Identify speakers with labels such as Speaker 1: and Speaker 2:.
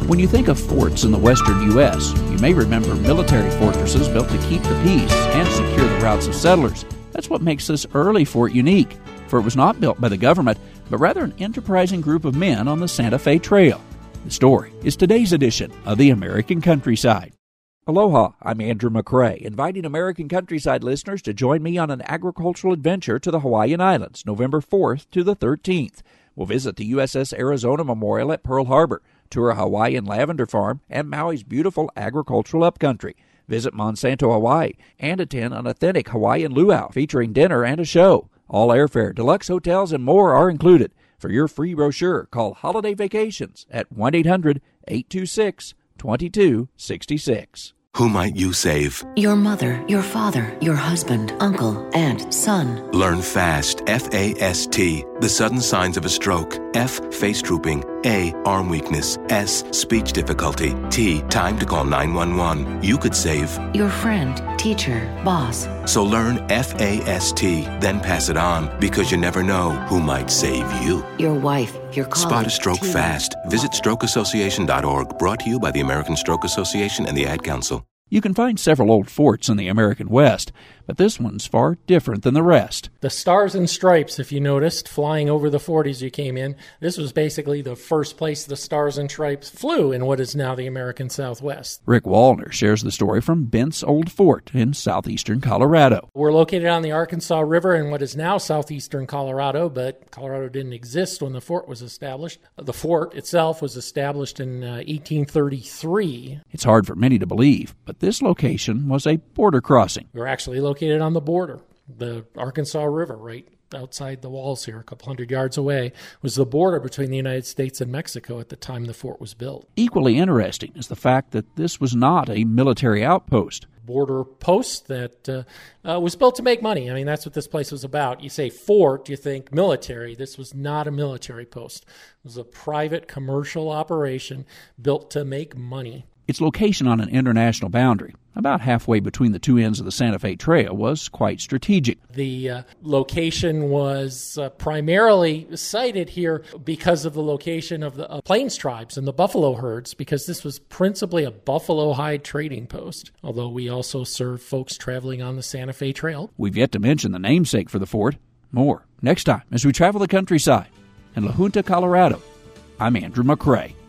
Speaker 1: When you think of forts in the western U.S., you may remember military fortresses built to keep the peace and secure the routes of settlers. That's what makes this early fort unique, for it was not built by the government, but rather an enterprising group of men on the Santa Fe Trail. The story is today's edition of the American Countryside. Aloha, I'm Andrew McCrae, inviting American Countryside listeners to join me on an agricultural adventure to the Hawaiian Islands, November 4th to the 13th. We'll visit the USS Arizona Memorial at Pearl Harbor, tour a Hawaiian lavender farm, and Maui's beautiful agricultural upcountry. Visit Monsanto, Hawaii, and attend an authentic Hawaiian luau featuring dinner and a show. All airfare, deluxe hotels, and more are included. For your free brochure, call Holiday Vacations at 1-800-826-2266.
Speaker 2: Who might you save?
Speaker 3: Your mother, your father, your husband, uncle, aunt, son.
Speaker 2: Learn FAST, F-A-S-T, the sudden signs of a stroke. F, face drooping. A, arm weakness. S, speech difficulty. T, time to call 911. You could save
Speaker 3: your friend, teacher, boss.
Speaker 2: So learn FAST, then pass it on, because you never know who might save you.
Speaker 3: Your wife, your colleague.
Speaker 2: Spot a stroke fast. Visit strokeassociation.org, brought to you by the American Stroke Association and the Ad Council.
Speaker 1: You can find several old forts in the American West, but this one's far different than the rest.
Speaker 4: The Stars and Stripes, if you noticed, flying over the fort as you came in, this was basically the first place the Stars and Stripes flew in what is now the American Southwest.
Speaker 1: Rick Wallner shares the story from Bent's Old Fort in southeastern Colorado.
Speaker 4: We're located on the Arkansas River in what is now southeastern Colorado, but Colorado didn't exist when the fort was established. The fort itself was established in 1833.
Speaker 1: It's hard for many to believe, but this location was a border crossing.
Speaker 4: We're actually located on the border. The Arkansas River, right outside the walls here, a couple hundred yards away, was the border between the United States and Mexico at the time the fort was built.
Speaker 1: Equally interesting is the fact that this was not a military outpost.
Speaker 4: Border post that was built to make money. I mean, that's what this place was about. You say fort, you think military. This was not a military post. It was a private commercial operation built to make money.
Speaker 1: Its location on an international boundary, about halfway between the two ends of the Santa Fe Trail, was quite strategic.
Speaker 4: The location was primarily cited here because of the location of the Plains tribes and the buffalo herds, because this was principally a buffalo hide trading post, although we also serve folks traveling on the Santa Fe Trail.
Speaker 1: We've yet to mention the namesake for the fort. More next time as we travel the countryside. In La Junta, Colorado, I'm Andrew McCrae.